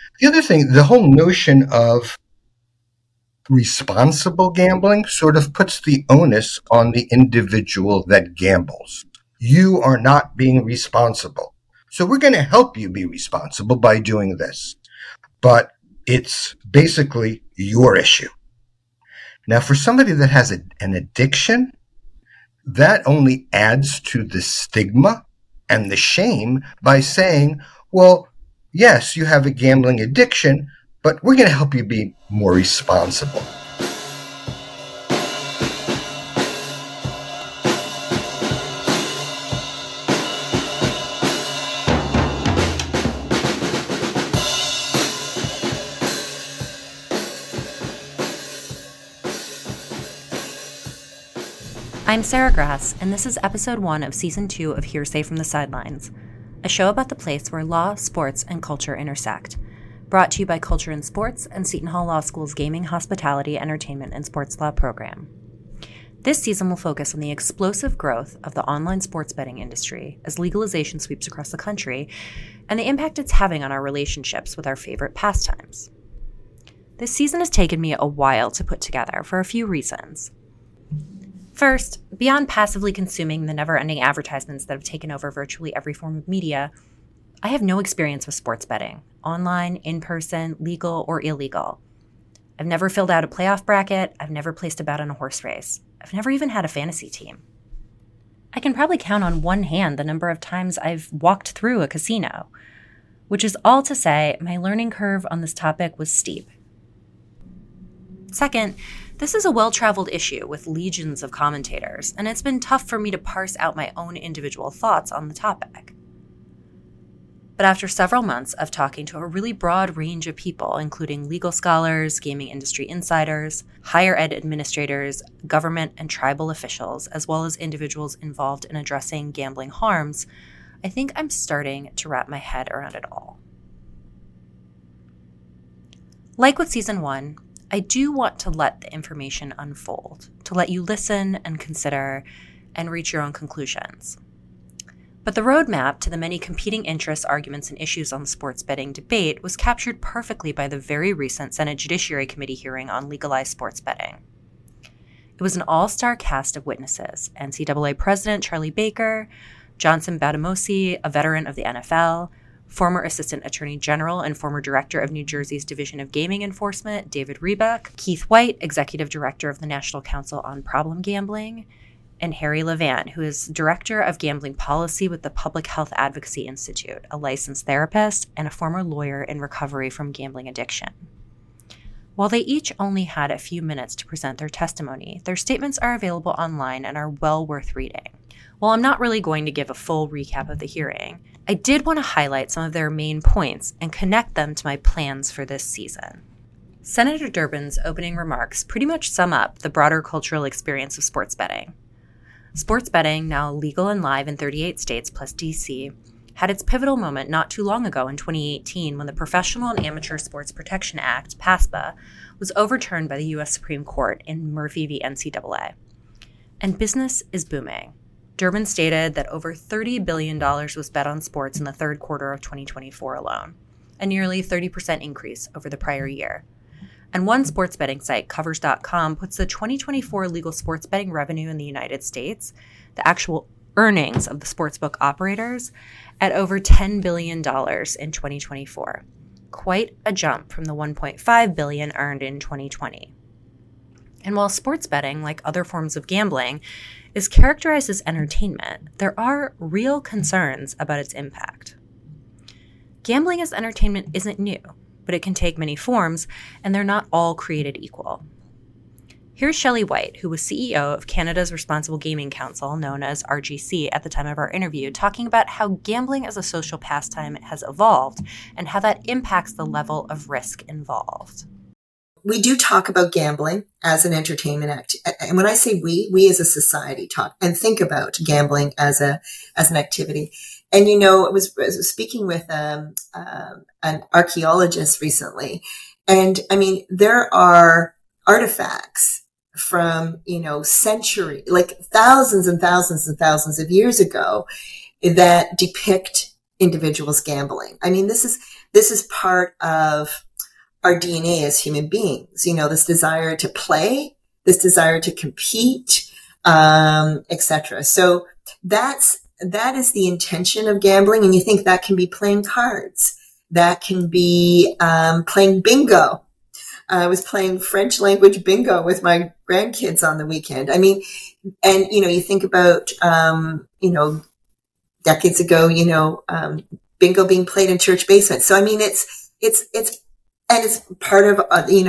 The other thing, the whole notion of responsible gambling sort of puts the onus on the individual that gambles. You are not being responsible. So we're going to help you be responsible by doing this. But it's basically your issue. Now, for somebody that has an addiction, that only adds to the stigma and the shame by saying, well, yes, you have a gambling addiction, but we're going to help you be more responsible. I'm Sarah Grass, and this is episode 1 of season 2 of Hearsay from the Sidelines, a show about the place where law, sports, and culture intersect. Brought to you by Culture in Sports and Seton Hall Law School's Gaming, Hospitality, Entertainment, and Sports Law program. This season will focus on the explosive growth of the online sports betting industry as legalization sweeps across the country and the impact it's having on our relationships with our favorite pastimes. This season has taken me a while to put together for a few reasons. First, beyond passively consuming the never-ending advertisements that have taken over virtually every form of media, I have no experience with sports betting, online, in-person, legal, or illegal. I've never filled out a playoff bracket. I've never placed a bet on a horse race. I've never even had a fantasy team. I can probably count on one hand the number of times I've walked through a casino, which is all to say my learning curve on this topic was steep. Second, this is a well-traveled issue with legions of commentators, and it's been tough for me to parse out my own individual thoughts on the topic. But after several months of talking to a really broad range of people, including legal scholars, gaming industry insiders, higher ed administrators, government and tribal officials, as well as individuals involved in addressing gambling harms, I think I'm starting to wrap my head around it all. Like with season 1, I do want to let the information unfold, to let you listen and consider and reach your own conclusions. But the roadmap to the many competing interests, arguments, and issues on the sports betting debate was captured perfectly by the very recent Senate Judiciary Committee hearing on legalized sports betting. It was an all-star cast of witnesses: NCAA President Charlie Baker, Johnson Badamosi, a veteran of the NFL, former Assistant Attorney General and former Director of New Jersey's Division of Gaming Enforcement, David Rebeck, Keith White, Executive Director of the National Council on Problem Gambling, and Harry Levant, who is Director of Gambling Policy with the Public Health Advocacy Institute, a licensed therapist and a former lawyer in recovery from gambling addiction. While they each only had a few minutes to present their testimony, their statements are available online and are well worth reading. While I'm not really going to give a full recap of the hearing, I did want to highlight some of their main points and connect them to my plans for this season. Senator Durbin's opening remarks pretty much sum up the broader cultural experience of sports betting. Sports betting, now legal and live in 38 states plus DC, had its pivotal moment not too long ago in 2018 when the Professional and Amateur Sports Protection Act, PASPA, was overturned by the U.S. Supreme Court in Murphy v. NCAA. And business is booming. Durbin stated that over $30 billion was bet on sports in the third quarter of 2024 alone, a nearly 30% increase over the prior year. And one sports betting site, Covers.com, puts the 2024 legal sports betting revenue in the United States, the actual earnings of the sportsbook operators, at over $10 billion in 2024. Quite a jump from the $1.5 billion earned in 2020. And while sports betting, like other forms of gambling, is characterized as entertainment, there are real concerns about its impact. Gambling as entertainment isn't new, but it can take many forms, and they're not all created equal. Here's Shelley White, who was CEO of Canada's Responsible Gaming Council, known as RGC, at the time of our interview, talking about how gambling as a social pastime has evolved and how that impacts the level of risk involved. We do talk about gambling as an entertainment act. And when I say we as a society talk and think about gambling as an activity. And, I was speaking with an archaeologist recently. And I mean, there are artifacts from, century, like thousands and thousands and thousands of years ago that depict individuals gambling. I mean, this this is part of our DNA as human beings, this desire to play, this desire to compete, etc. So that is the intention of gambling. And you think that can be playing cards, that can be playing bingo. I was playing French language bingo with my grandkids on the weekend. I mean, and, you think about, decades ago, bingo being played in church basements. So, I mean, it's part of,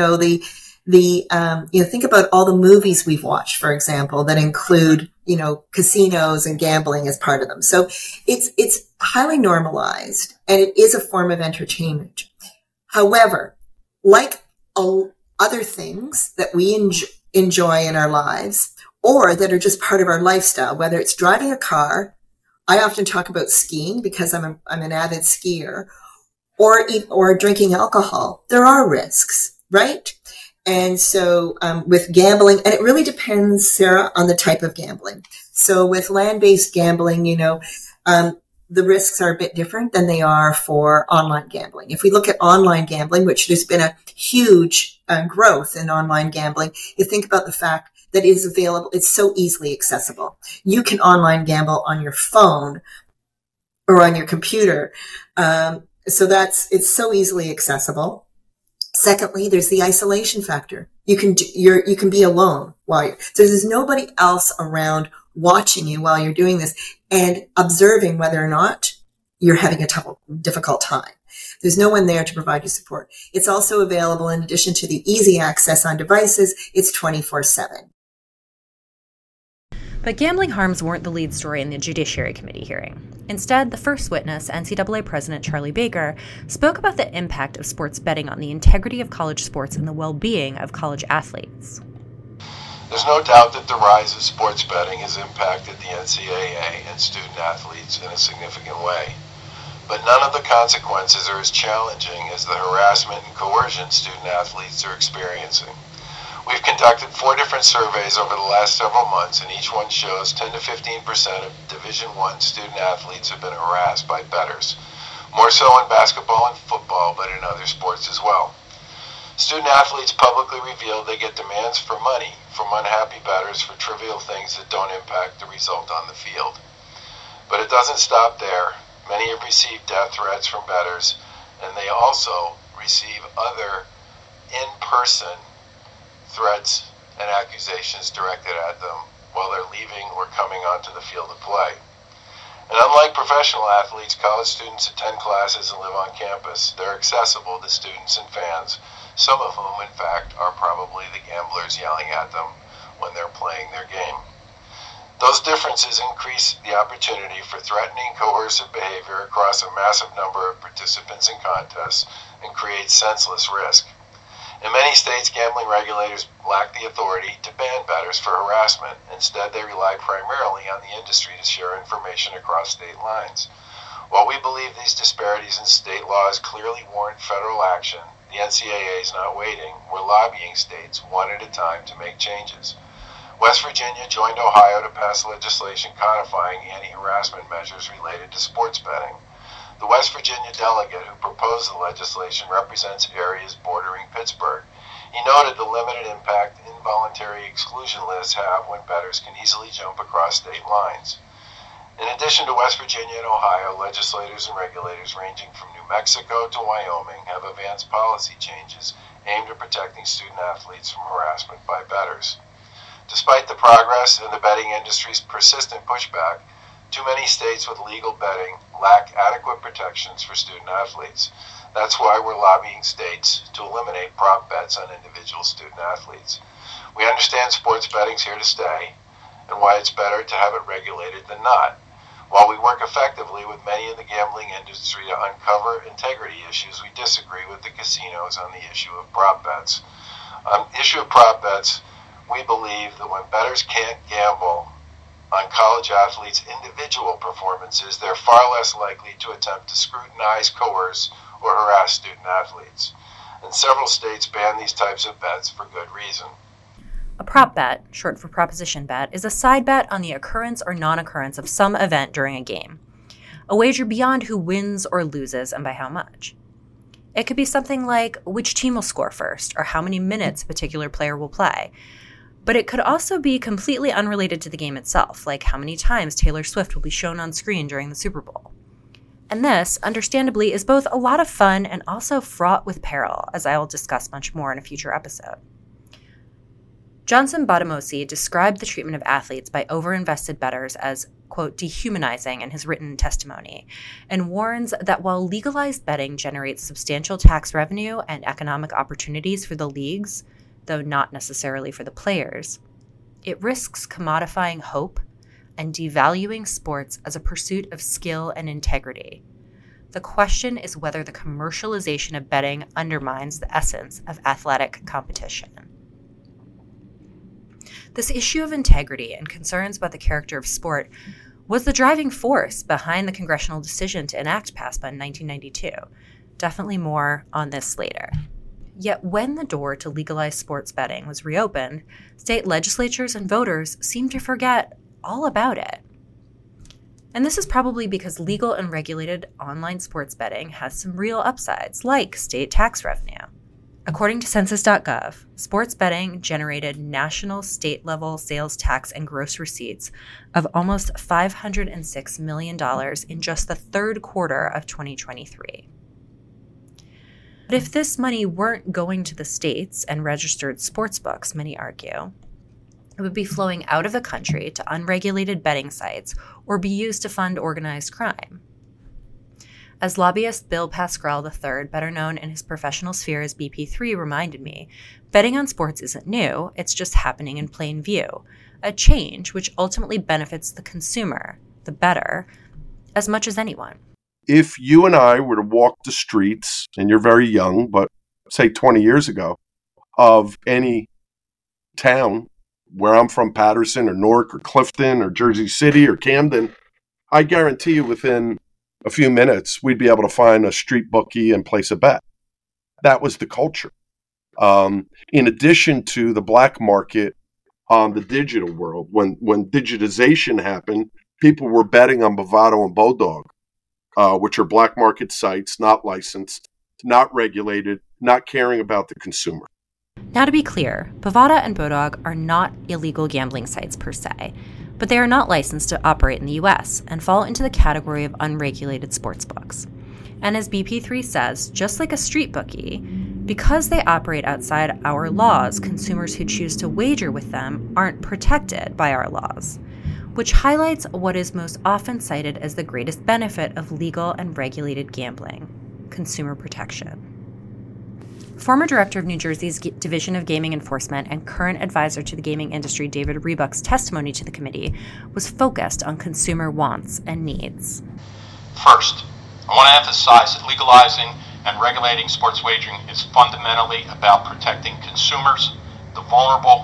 think about all the movies we've watched, for example, that include, casinos and gambling as part of them. So it's highly normalized, and it is a form of entertainment. However, like other things that we enjoy in our lives, or that are just part of our lifestyle, whether it's driving a car, I often talk about skiing because I'm an avid skier, or drinking alcohol. There are risks, right? And so with gambling, and it really depends, Sarah, on the type of gambling. So with land-based gambling, the risks are a bit different than they are for online gambling. If we look at online gambling, which there's been a huge growth in online gambling, you think about the fact that it is available, it's so easily accessible. You can online gamble on your phone or on your computer. So it's so easily accessible. Secondly, there's the isolation factor. You can be alone so there's nobody else around watching you while you're doing this and observing whether or not you're having a difficult time. There's no one there to provide you support. It's also available, in addition to the easy access on devices, it's 24/7. But gambling harms weren't the lead story in the Judiciary Committee hearing. Instead, the first witness, NCAA President Charlie Baker, spoke about the impact of sports betting on the integrity of college sports and the well-being of college athletes. There's no doubt that the rise of sports betting has impacted the NCAA and student athletes in a significant way. But none of the consequences are as challenging as the harassment and coercion student athletes are experiencing. We've conducted 4 different surveys over the last several months, and each one shows 10 to 15% of Division I student athletes have been harassed by bettors, more so in basketball and football, but in other sports as well. Student athletes publicly revealed they get demands for money from unhappy bettors for trivial things that don't impact the result on the field. But it doesn't stop there. Many have received death threats from bettors, and they also receive other in-person threats and accusations directed at them while they're leaving or coming onto the field of play. And unlike professional athletes, college students attend classes and live on campus. They're accessible to students and fans, some of whom, in fact, are probably the gamblers yelling at them when they're playing their game. Those differences increase the opportunity for threatening, coercive behavior across a massive number of participants in contests and create senseless risk. In many states, gambling regulators lack the authority to ban bettors for harassment. Instead, they rely primarily on the industry to share information across state lines. While we believe these disparities in state laws clearly warrant federal action, the NCAA is not waiting. We're lobbying states one at a time to make changes. West Virginia joined Ohio to pass legislation codifying anti-harassment measures related to sports betting. The West Virginia delegate who proposed the legislation represents areas bordering Pittsburgh. He noted the limited impact involuntary exclusion lists have when bettors can easily jump across state lines. In addition to West Virginia and Ohio, legislators and regulators ranging from New Mexico to Wyoming have advanced policy changes aimed at protecting student athletes from harassment by bettors. Despite the progress and the betting industry's persistent pushback, too many states with legal betting lack adequate protections for student athletes. That's why we're lobbying states to eliminate prop bets on individual student athletes. We understand sports betting's here to stay, and why it's better to have it regulated than not. While we work effectively with many in the gambling industry to uncover integrity issues, we disagree with the casinos on the issue of prop bets. On the issue of prop bets, we believe that when bettors can't gamble on college athletes' individual performances, they're far less likely to attempt to scrutinize, coerce, or harass student athletes. And several states ban these types of bets for good reason. A prop bet, short for proposition bet, is a side bet on the occurrence or non-occurrence of some event during a game. A wager beyond who wins or loses and by how much. It could be something like which team will score first or how many minutes a particular player will play. But it could also be completely unrelated to the game itself, like how many times Taylor Swift will be shown on screen during the Super Bowl. And this, understandably, is both a lot of fun and also fraught with peril, as I will discuss much more in a future episode. Johnson Bottamosi described the treatment of athletes by overinvested bettors as, quote, dehumanizing in his written testimony, and warns that while legalized betting generates substantial tax revenue and economic opportunities for the leagues, though not necessarily for the players, it risks commodifying hope and devaluing sports as a pursuit of skill and integrity. The question is whether the commercialization of betting undermines the essence of athletic competition. This issue of integrity and concerns about the character of sport was the driving force behind the congressional decision to enact PASPA in 1992. Definitely more on this later. Yet when the door to legalized sports betting was reopened, state legislatures and voters seemed to forget all about it. And this is probably because legal and regulated online sports betting has some real upsides, like state tax revenue. According to Census.gov, sports betting generated national state-level sales tax and gross receipts of almost $506 million in just the third quarter of 2023. But if this money weren't going to the states and registered sportsbooks, many argue, it would be flowing out of the country to unregulated betting sites or be used to fund organized crime. As lobbyist Bill Pascrell III, better known in his professional sphere as BP3, reminded me, betting on sports isn't new, it's just happening in plain view, a change which ultimately benefits the consumer, the bettor, as much as anyone. If you and I were to walk the streets, and you're very young, but say 20 years ago, of any town, where I'm from, Patterson or Newark or Clifton or Jersey City or Camden, I guarantee you within a few minutes, we'd be able to find a street bookie and place a bet. That was the culture. In addition to the black market on the digital world, when digitization happened, people were betting on Bovado and Bodog, which are black market sites, not licensed, not regulated, not caring about the consumer. Now to be clear, Bovada and Bodog are not illegal gambling sites per se, but they are not licensed to operate in the U.S. and fall into the category of unregulated sportsbooks. And as BP3 says, just like a street bookie, because they operate outside our laws, consumers who choose to wager with them aren't protected by our laws, which highlights what is most often cited as the greatest benefit of legal and regulated gambling: consumer protection. Former director of New Jersey's Division of Gaming Enforcement and current advisor to the gaming industry, David Rebuck's testimony to the committee was focused on consumer wants and needs. First, I want to emphasize that legalizing and regulating sports wagering is fundamentally about protecting consumers, the vulnerable,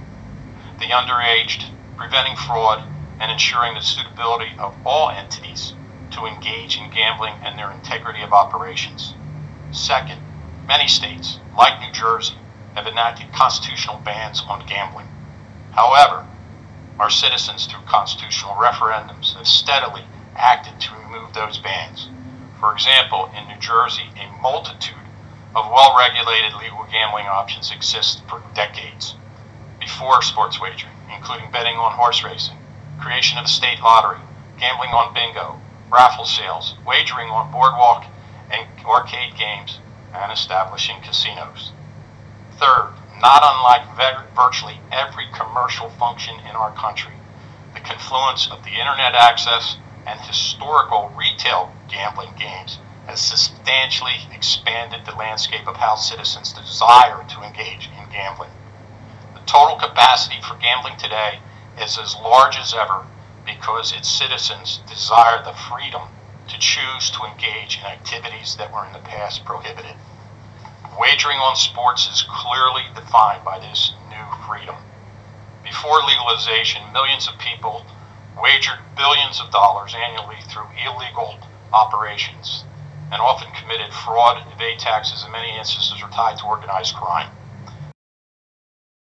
the underaged, preventing fraud, and ensuring the suitability of all entities to engage in gambling and their integrity of operations. Second, many states, like New Jersey, have enacted constitutional bans on gambling. However, our citizens, through constitutional referendums, have steadily acted to remove those bans. For example, in New Jersey, a multitude of well-regulated legal gambling options exist for decades before sports wagering, including betting on horse racing, creation of a state lottery, gambling on bingo, raffle sales, wagering on boardwalk and arcade games, and establishing casinos. Third, not unlike virtually every commercial function in our country, the confluence of the internet access and historical retail gambling games has substantially expanded the landscape of how citizens desire to engage in gambling. The total capacity for gambling today is as large as ever because its citizens desire the freedom to choose to engage in activities that were in the past prohibited. Wagering on sports is clearly defined by this new freedom. Before legalization, millions of people wagered billions of dollars annually through illegal operations and often committed fraud, evade taxes, and in many instances are tied to organized crime.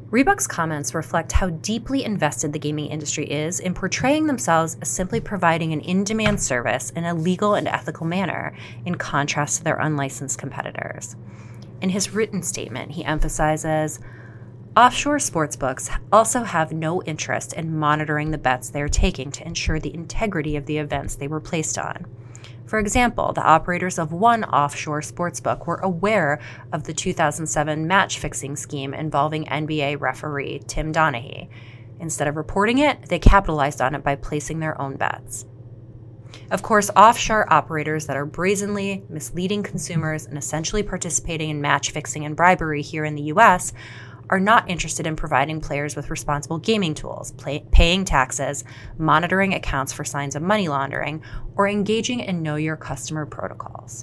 Reebok's comments reflect how deeply invested the gaming industry is in portraying themselves as simply providing an in-demand service in a legal and ethical manner, in contrast to their unlicensed competitors. In his written statement, he emphasizes, offshore sportsbooks also have no interest in monitoring the bets they are taking to ensure the integrity of the events they were placed on. For example, the operators of one offshore sportsbook were aware of the 2007 match-fixing scheme involving NBA referee Tim Donaghy. Instead of reporting it, they capitalized on it by placing their own bets. Of course, offshore operators that are brazenly misleading consumers and essentially participating in match-fixing and bribery here in the U.S. are not interested in providing players with responsible gaming tools, paying taxes, monitoring accounts for signs of money laundering, or engaging in know your customer protocols.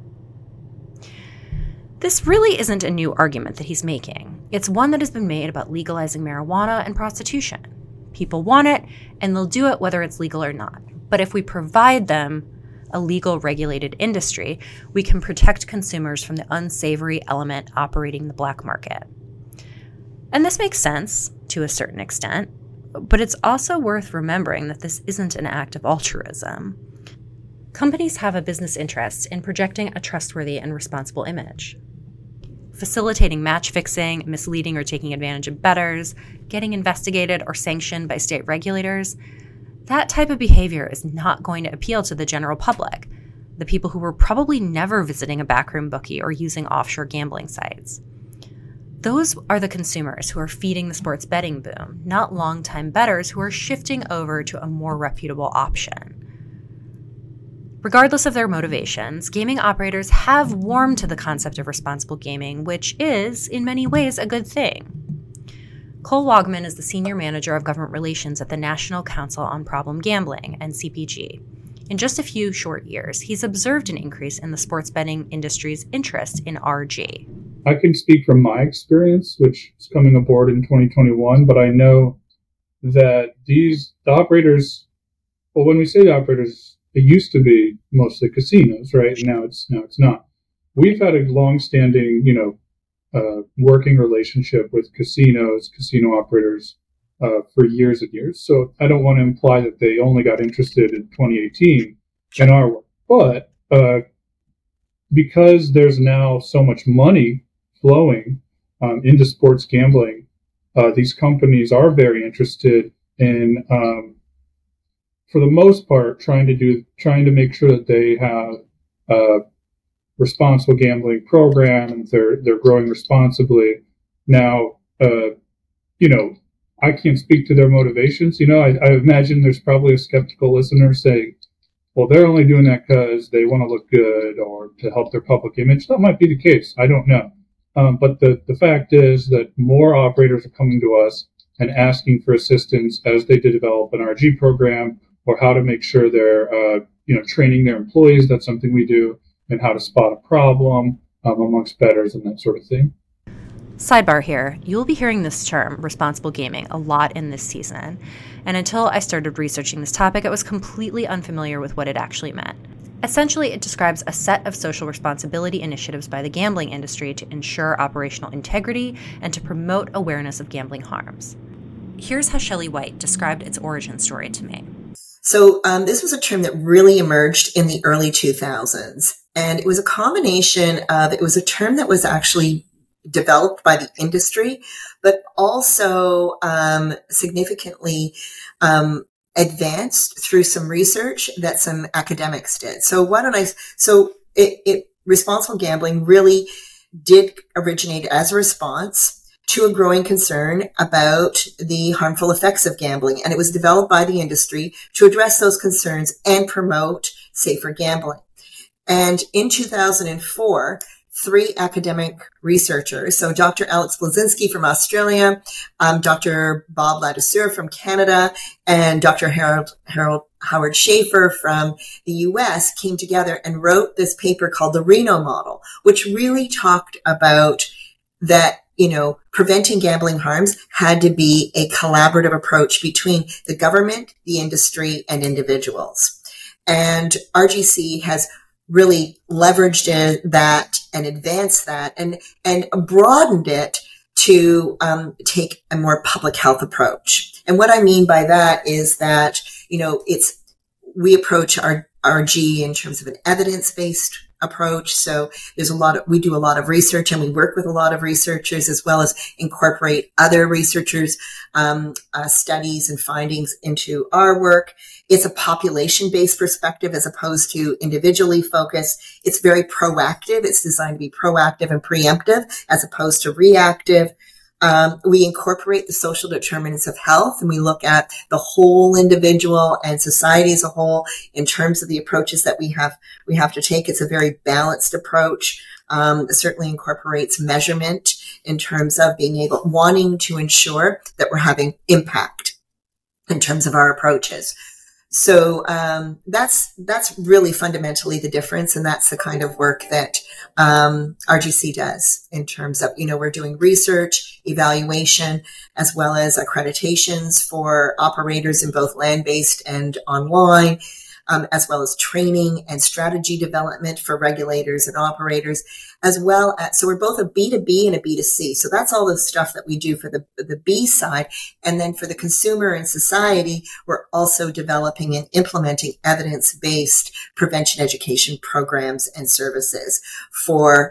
This really isn't a new argument that he's making. It's one that has been made about legalizing marijuana and prostitution. People want it, and they'll do it whether it's legal or not. But if we provide them a legal regulated industry, we can protect consumers from the unsavory element operating the black market. And this makes sense to a certain extent, but it's also worth remembering that this isn't an act of altruism. Companies have a business interest in projecting a trustworthy and responsible image. Facilitating match fixing, misleading or taking advantage of bettors, getting investigated or sanctioned by state regulators, that type of behavior is not going to appeal to the general public, the people who were probably never visiting a backroom bookie or using offshore gambling sites. Those are the consumers who are feeding the sports betting boom, not longtime bettors who are shifting over to a more reputable option. Regardless of their motivations, gaming operators have warmed to the concept of responsible gaming, which is, in many ways, a good thing. Cole Wogman is the Senior Manager of Government Relations at the National Council on Problem Gambling, NCPG. In just a few short years, he's observed an increase in the sports betting industry's interest in RG. I can speak from my experience, which is coming aboard in 2021, but I know that the operators, well, when we say the operators, it used to be mostly casinos, right? Now it's not. We've had a long-standing, working relationship with casinos, casino operators for years and years. So I don't want to imply that they only got interested in 2018 in our work. But because there's now so much money flowing into sports gambling, these companies are very interested in, for the most part, trying to make sure that they have a responsible gambling program and they're growing responsibly. Now, I can't speak to their motivations. I imagine there's probably a skeptical listener saying, well, they're only doing that because they want to look good or to help their public image. That might be the case. I don't know. But the fact is that more operators are coming to us and asking for assistance as they develop an RG program, or how to make sure they're training their employees. That's something we do, and how to spot a problem amongst bettors and that sort of thing. Sidebar here, you'll be hearing this term, responsible gaming, a lot in this season. And until I started researching this topic, I was completely unfamiliar with what it actually meant. Essentially, it describes a set of social responsibility initiatives by the gambling industry to ensure operational integrity and to promote awareness of gambling harms. Here's how Shelley White described its origin story to me. So this was a term that really emerged in the early 2000s. And it was a combination of, it was a term that was actually developed by the industry, but also significantly advanced through some research that some academics did. So responsible gambling really did originate as a response to a growing concern about the harmful effects of gambling. And it was developed by the industry to address those concerns and promote safer gambling. And in 2004, 3 academic researchers, so Dr. Alex Blazinski from Australia, Dr. Bob Ladouceur from Canada, and Dr. Howard Schaefer from the US came together and wrote this paper called the Reno Model, which really talked about that, preventing gambling harms had to be a collaborative approach between the government, the industry, and individuals. And RGC has really leveraged that and advanced that and broadened it to take a more public health approach. And what I mean by that is that, we approach our RG in terms of an evidence-based approach. So we do a lot of research, and we work with a lot of researchers, as well as incorporate other researchers' studies and findings into our work. It's a population-based perspective as opposed to individually focused. It's very proactive. It's designed to be proactive and preemptive as opposed to reactive. We incorporate the social determinants of health, and we look at the whole individual and society as a whole in terms of the approaches that we have to take. It's a very balanced approach. It certainly incorporates measurement in terms of wanting to ensure that we're having impact in terms of our approaches. So that's really fundamentally the difference, and that's the kind of work that RGC does in terms of, we're doing research, evaluation, as well as accreditations for operators in both land-based and online, as well as training and strategy development for regulators and operators, as well as, so we're both a B2B and a B2C. So that's all the stuff that we do for the B side. And then for the consumer and society, we're also developing and implementing evidence-based prevention education programs and services for,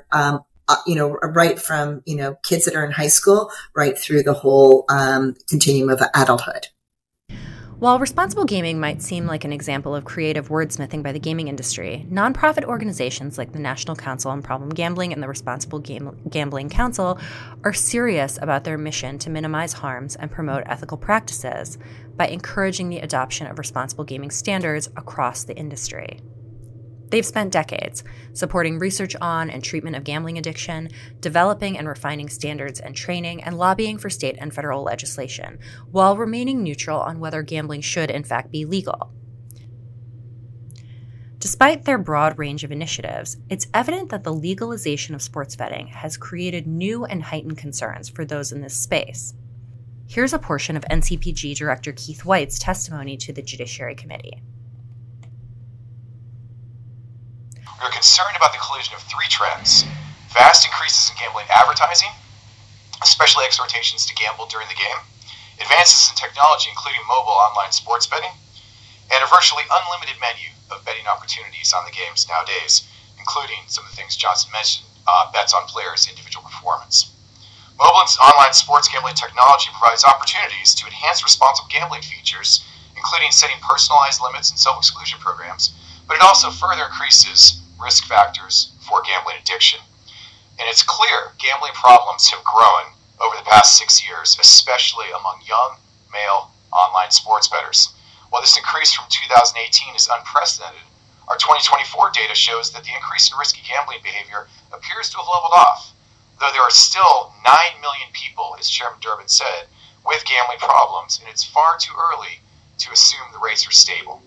right from, kids that are in high school, right through the whole continuum of adulthood. While responsible gaming might seem like an example of creative wordsmithing by the gaming industry, nonprofit organizations like the National Council on Problem Gambling and the Responsible Gambling Council are serious about their mission to minimize harms and promote ethical practices by encouraging the adoption of responsible gaming standards across the industry. They've spent decades supporting research on and treatment of gambling addiction, developing and refining standards and training, and lobbying for state and federal legislation, while remaining neutral on whether gambling should in fact be legal. Despite their broad range of initiatives, it's evident that the legalization of sports betting has created new and heightened concerns for those in this space. Here's a portion of NCPG Director Keith White's testimony to the Judiciary Committee. We are concerned about the collision of three trends: vast increases in gambling advertising, especially exhortations to gamble during the game, advances in technology including mobile online sports betting, and a virtually unlimited menu of betting opportunities on the games nowadays, including some of the things Johnson mentioned, bets on players' individual performance. Mobile and online sports gambling technology provides opportunities to enhance responsible gambling features, including setting personalized limits and self-exclusion programs, but it also further increases risk factors for gambling addiction. And it's clear gambling problems have grown over the past 6 years, especially among young male online sports bettors. While this increase from 2018 is unprecedented, our 2024 data shows that the increase in risky gambling behavior appears to have leveled off, though there are still 9 million people, as Chairman Durbin said, with gambling problems, and it's far too early to assume the rates are stable.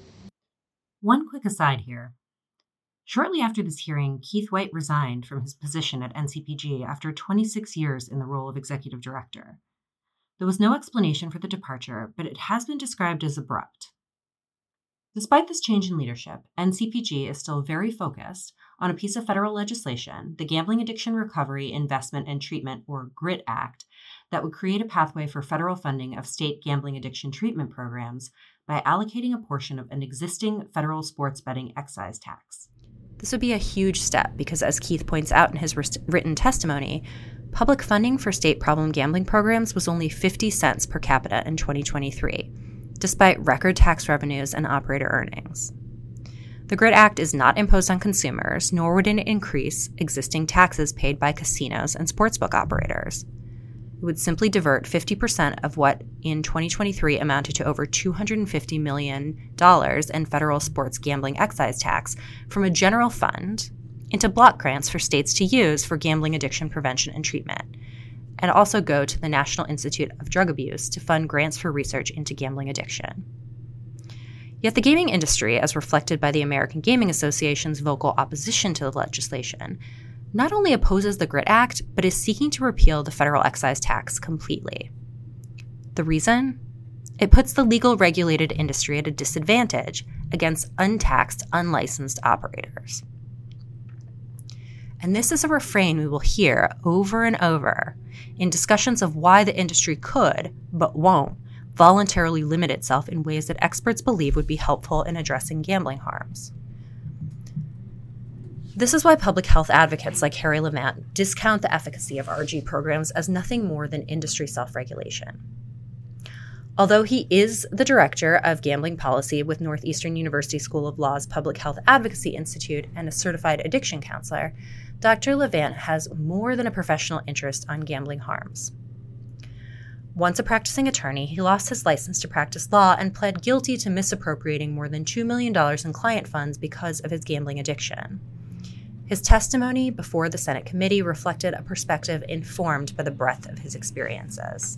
One quick aside here. Shortly after this hearing, Keith White resigned from his position at NCPG after 26 years in the role of executive director. There was no explanation for the departure, but it has been described as abrupt. Despite this change in leadership, NCPG is still very focused on a piece of federal legislation, the Gambling Addiction Recovery, Investment, and Treatment, or GRIT Act, that would create a pathway for federal funding of state gambling addiction treatment programs by allocating a portion of an existing federal sports betting excise tax. This would be a huge step because, as Keith points out in his written testimony, public funding for state problem gambling programs was only 50 cents per capita in 2023, despite record tax revenues and operator earnings. The GRIT Act is not imposed on consumers, nor would it increase existing taxes paid by casinos and sportsbook operators. It would simply divert 50% of what in 2023 amounted to over $250 million in federal sports gambling excise tax from a general fund into block grants for states to use for gambling addiction prevention and treatment, and also go to the National Institute of Drug Abuse to fund grants for research into gambling addiction. Yet the gaming industry, as reflected by the American Gaming Association's vocal opposition to the legislation, not only opposes the GRIT Act, but is seeking to repeal the federal excise tax completely. The reason? It puts the legal regulated industry at a disadvantage against untaxed, unlicensed operators. And this is a refrain we will hear over and over in discussions of why the industry could, but won't, voluntarily limit itself in ways that experts believe would be helpful in addressing gambling harms. This is why public health advocates like Harry Levant discount the efficacy of RG programs as nothing more than industry self-regulation. Although he is the director of gambling policy with Northeastern University School of Law's Public Health Advocacy Institute and a certified addiction counselor, Dr. Levant has more than a professional interest on gambling harms. Once a practicing attorney, he lost his license to practice law and pled guilty to misappropriating more than $2 million in client funds because of his gambling addiction. His testimony before the Senate committee reflected a perspective informed by the breadth of his experiences.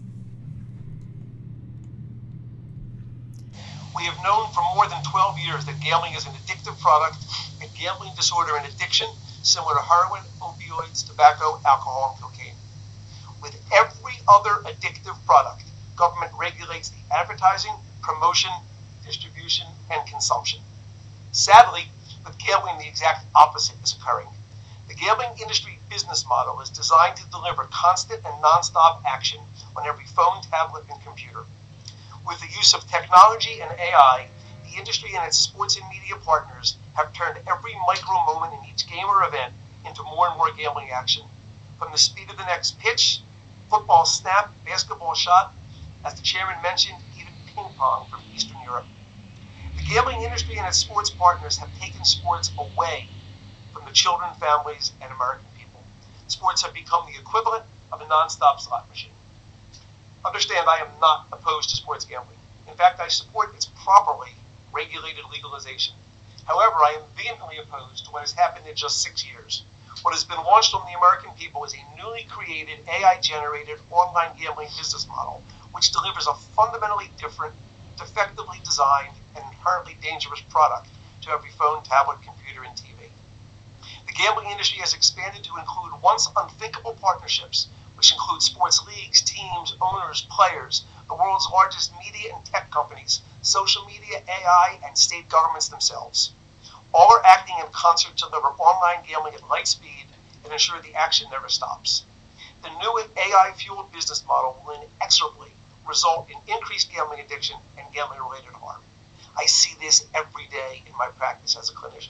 We have known for more than 12 years that gambling is an addictive product, a gambling disorder and addiction similar to heroin, opioids, tobacco, alcohol, and cocaine. With every other addictive product, government regulates the advertising, promotion, distribution, and consumption. Sadly, with gambling, the exact opposite is occurring. The gambling industry business model is designed to deliver constant and nonstop action on every phone, tablet, and computer. With the use of technology and AI, the industry and its sports and media partners have turned every micro moment in each game or event into more and more gambling action. From the speed of the next pitch, football snap, basketball shot, as the chairman mentioned, even ping pong from Eastern Europe. The gambling industry and its sports partners have taken sports away from the children, families, and American people. Sports have become the equivalent of a non-stop slot machine. Understand, I am not opposed to sports gambling. In fact, I support its properly regulated legalization. However, I am vehemently opposed to what has happened in just 6 years. What has been launched on the American people is a newly created AI-generated online gambling business model, which delivers a fundamentally different, defectively designed, and inherently dangerous product to every phone, tablet, computer, and TV. The gambling industry has expanded to include once unthinkable partnerships, which include sports leagues, teams, owners, players, the world's largest media and tech companies, social media, AI, and state governments themselves. All are acting in concert to deliver online gambling at light speed and ensure the action never stops. The new AI-fueled business model will inexorably result in increased gambling addiction and gambling-related harm. I see this every day in my practice as a clinician.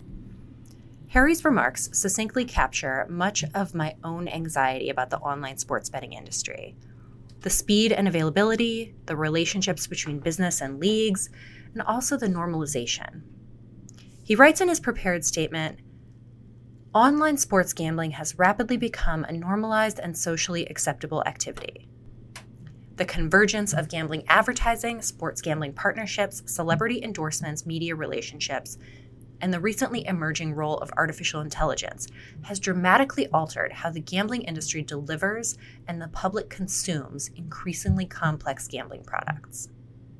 Harry's remarks succinctly capture much of my own anxiety about the online sports betting industry. The speed and availability, the relationships between business and leagues, and also the normalization. He writes in his prepared statement, "Online sports gambling has rapidly become a normalized and socially acceptable activity. The convergence of gambling advertising, sports gambling partnerships, celebrity endorsements, media relationships, and the recently emerging role of artificial intelligence has dramatically altered how the gambling industry delivers and the public consumes increasingly complex gambling products."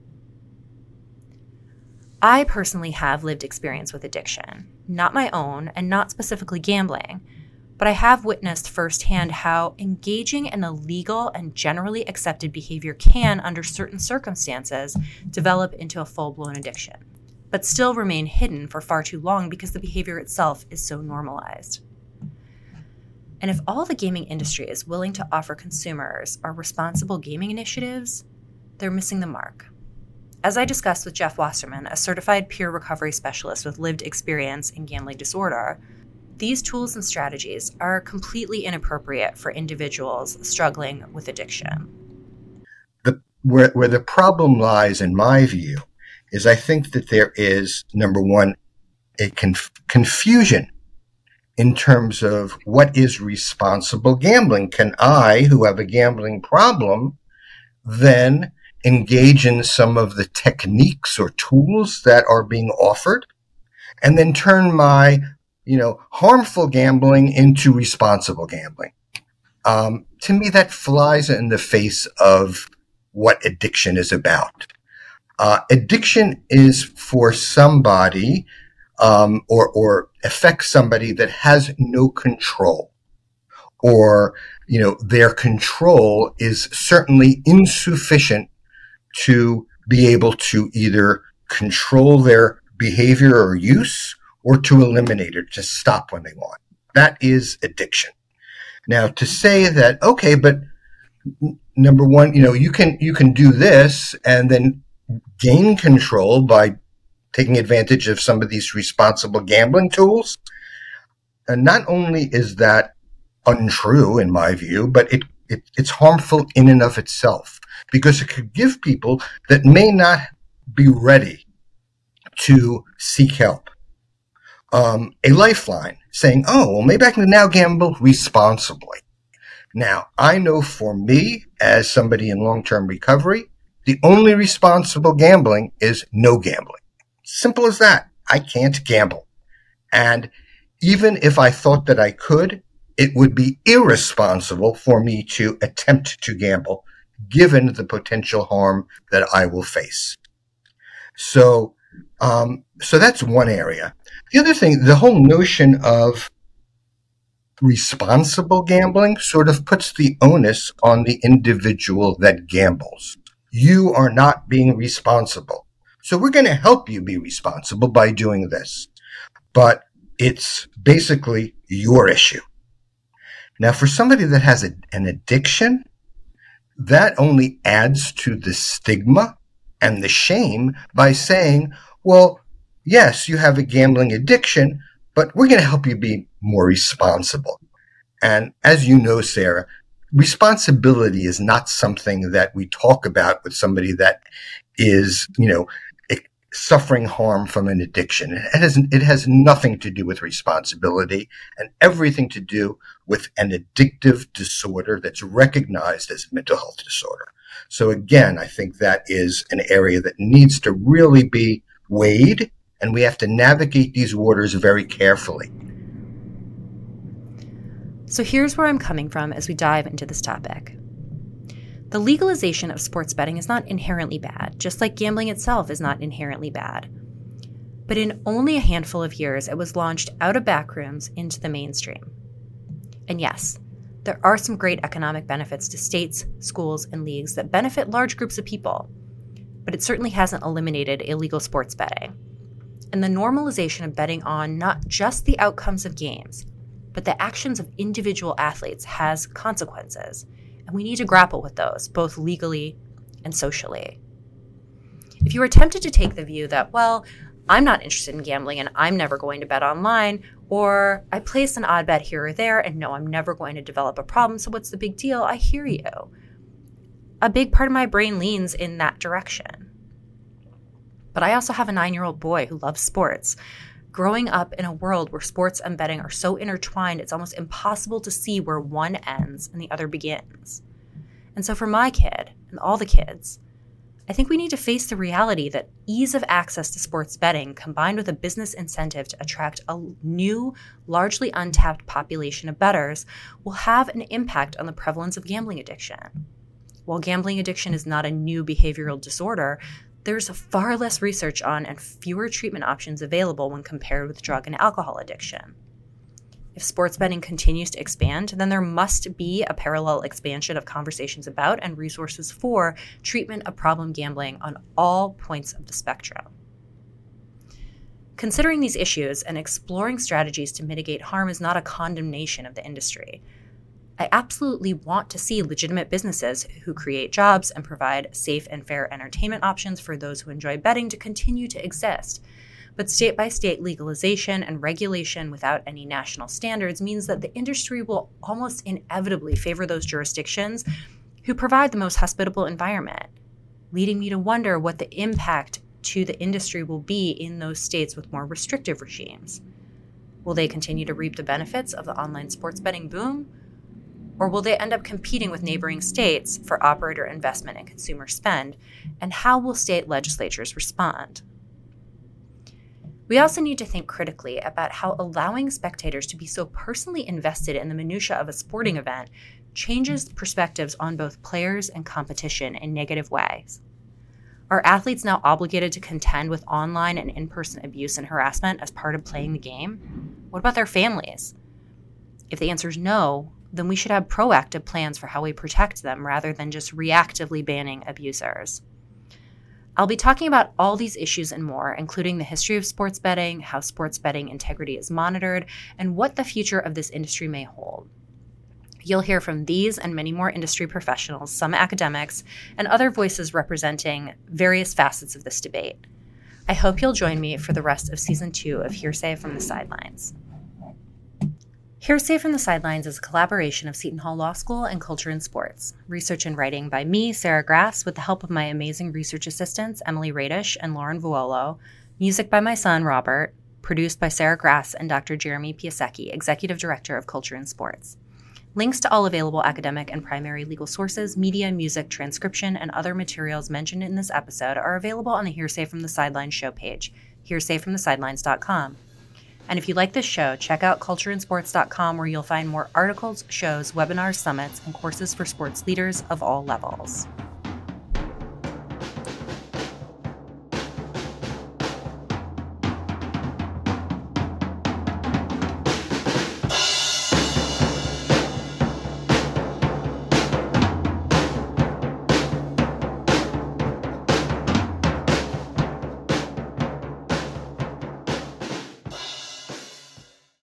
I personally have lived experience with addiction, not my own and not specifically gambling, but I have witnessed firsthand how engaging in illegal and generally accepted behavior can, under certain circumstances, develop into a full-blown addiction, but still remain hidden for far too long because the behavior itself is so normalized. And if all the gaming industry is willing to offer consumers are responsible gaming initiatives, they're missing the mark. As I discussed with Jeff Wasserman, a certified peer recovery specialist with lived experience in gambling disorder, these tools and strategies are completely inappropriate for individuals struggling with addiction. Where the problem lies, in my view, is I think that there is, number one, a confusion in terms of what is responsible gambling. Can I, who have a gambling problem, then engage in some of the techniques or tools that are being offered and then turn my, harmful gambling into responsible gambling? To me, that flies in the face of what addiction is about. Addiction is for somebody or affects somebody that has no control, or their control is certainly insufficient to be able to either control their behavior or use, or to eliminate it, to stop when they want. That is addiction. Now, to say that, okay, but number one, you can do this and then gain control by taking advantage of some of these responsible gambling tools. And not only is that untrue in my view, but it's harmful in and of itself, because it could give people that may not be ready to seek help a lifeline, saying, oh, well, maybe I can now gamble responsibly. Now, I know for me, as somebody in long-term recovery, the only responsible gambling is no gambling. Simple as that. I can't gamble. And even if I thought that I could, it would be irresponsible for me to attempt to gamble, given the potential harm that I will face. So that's one area. The other thing, the whole notion of responsible gambling sort of puts the onus on the individual that gambles. You are not being responsible. So we're going to help you be responsible by doing this. But it's basically your issue. Now, for somebody that has an addiction, that only adds to the stigma and the shame by saying, well, yes, you have a gambling addiction, but we're going to help you be more responsible. And as you know, Sarah, responsibility is not something that we talk about with somebody that is, suffering harm from an addiction. It has nothing to do with responsibility and everything to do with an addictive disorder that's recognized as a mental health disorder. So again, I think that is an area that needs to really be weighed, and we have to navigate these waters very carefully. So here's where I'm coming from as we dive into this topic. The legalization of sports betting is not inherently bad, just like gambling itself is not inherently bad. But in only a handful of years, it was launched out of backrooms into the mainstream. And yes, there are some great economic benefits to states, schools, and leagues that benefit large groups of people, but it certainly hasn't eliminated illegal sports betting. And the normalization of betting on not just the outcomes of games, but the actions of individual athletes has consequences. And we need to grapple with those, both legally and socially. If you are tempted to take the view that, well, I'm not interested in gambling and I'm never going to bet online, or I place an odd bet here or there and no, I'm never going to develop a problem, so what's the big deal? I hear you. A big part of my brain leans in that direction. But I also have a 9-year-old boy who loves sports. Growing up in a world where sports and betting are so intertwined, it's almost impossible to see where one ends and the other begins. And so for my kid and all the kids, I think we need to face the reality that ease of access to sports betting combined with a business incentive to attract a new, largely untapped population of bettors will have an impact on the prevalence of gambling addiction. While gambling addiction is not a new behavioral disorder, there's far less research on and fewer treatment options available when compared with drug and alcohol addiction. If sports betting continues to expand, then there must be a parallel expansion of conversations about and resources for treatment of problem gambling on all points of the spectrum. Considering these issues and exploring strategies to mitigate harm is not a condemnation of the industry. I absolutely want to see legitimate businesses who create jobs and provide safe and fair entertainment options for those who enjoy betting to continue to exist. But state-by-state legalization and regulation without any national standards means that the industry will almost inevitably favor those jurisdictions who provide the most hospitable environment, leading me to wonder what the impact to the industry will be in those states with more restrictive regimes. Will they continue to reap the benefits of the online sports betting boom? Or will they end up competing with neighboring states for operator investment and consumer spend? And how will state legislatures respond? We also need to think critically about how allowing spectators to be so personally invested in the minutiae of a sporting event changes perspectives on both players and competition in negative ways. Are athletes now obligated to contend with online and in-person abuse and harassment as part of playing the game? What about their families? If the answer is no, then we should have proactive plans for how we protect them rather than just reactively banning abusers. I'll be talking about all these issues and more, including the history of sports betting, how sports betting integrity is monitored, and what the future of this industry may hold. You'll hear from these and many more industry professionals, some academics, and other voices representing various facets of this debate. I hope you'll join me for the rest of Season 2 of Hearsay from the Sidelines. Hearsay from the Sidelines is a collaboration of Seton Hall Law School and Culture in Sports. Research and writing by me, Sarah Grass, with the help of my amazing research assistants, Emily Radish and Lauren Vuolo. Music by my son, Robert. Produced by Sarah Grass and Dr. Jeremy Piasecki, Executive Director of Culture in Sports. Links to all available academic and primary legal sources, media, music, transcription, and other materials mentioned in this episode are available on the Hearsay from the Sidelines show page, hearsayfromthesidelines.com. And if you like this show, check out cultureinsports.com, where you'll find more articles, shows, webinars, summits, and courses for sports leaders of all levels.